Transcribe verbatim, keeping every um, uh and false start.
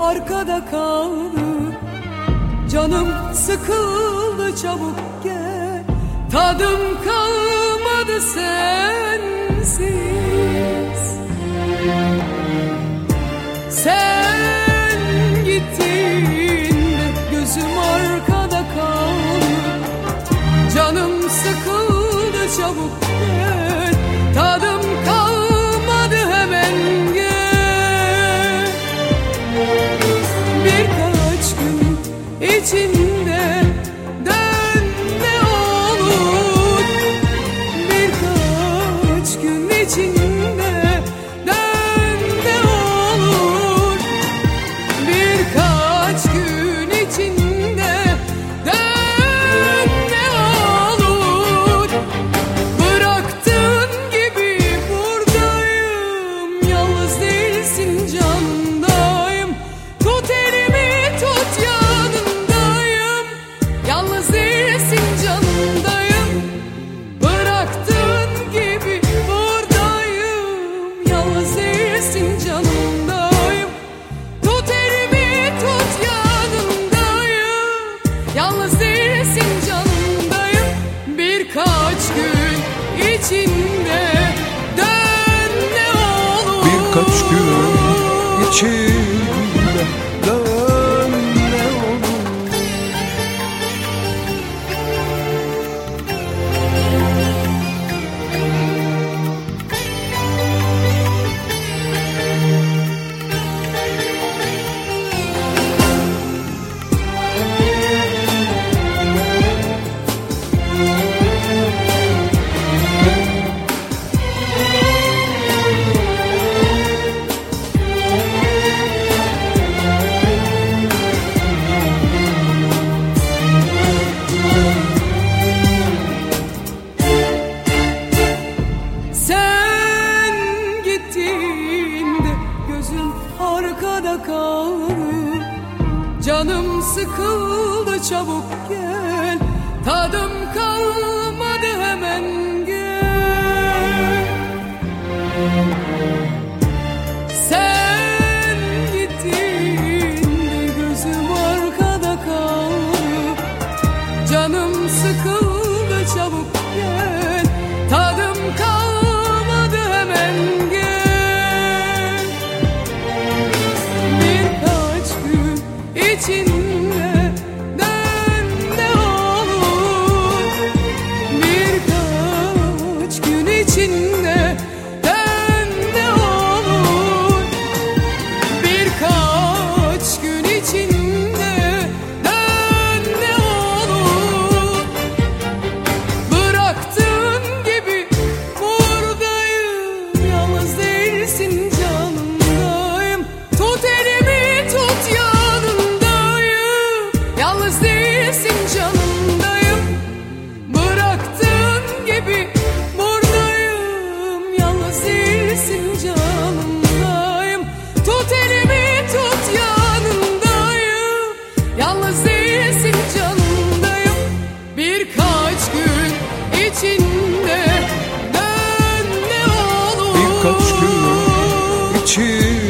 arkada kaldı. Canım sıkıldı, çabuk gel. Tadım kalmadı sensiz. Sen gittiğinde gözüm arkada kaldı. Canım sıkıldı, çabuk gel. Tadım kalmadı, hemen gel. Birkaç gün içinde dön ne olur. Birkaç gün içinde dön ne olur. Birkaç gün içinde dön ne olur. Bıraktığın gibi buradayım. Yalnız değilsin, canındayım. Tut elimi, tut yanındayım. Yalnız değilsin, canındayım. Bıraktığın gibi buradayım. Yalnız değilsin, canındayım. Tut elimi, tut yanındayım. Yalnız değilsin, canındayım. Birkaç gün içinde dön ne olur. Birkaç gün içinde dön ne olur. Sen gittiğinde gözüm arkada kaldı. Canım sıkıldı, çabuk gel. Tadım kalmadı, hemen gel. Sen gittiğinde gözüm arkada kaldı. Canım sıkıldı, çabuk gel. Tadım kalmadı, hemen gel. Birkaç gün içinde dön ne olur. Birkaç gün içinde dön ne olur. Birkaç gün içinde dön ne olur. Bıraktığın gibi buradayım. Yalnız değilsin, canındayım. Tut elimi, tut yanındayım. Yalnız değilsin, canındayım. Bıraktığın gibi buradayım. Yalnız değilsin, canındayım. Tut elimi, tut yanındayım. Yalnız değilsin, canındayım. Birkaç gün içinde dön ne olur. Birkaç gün içinde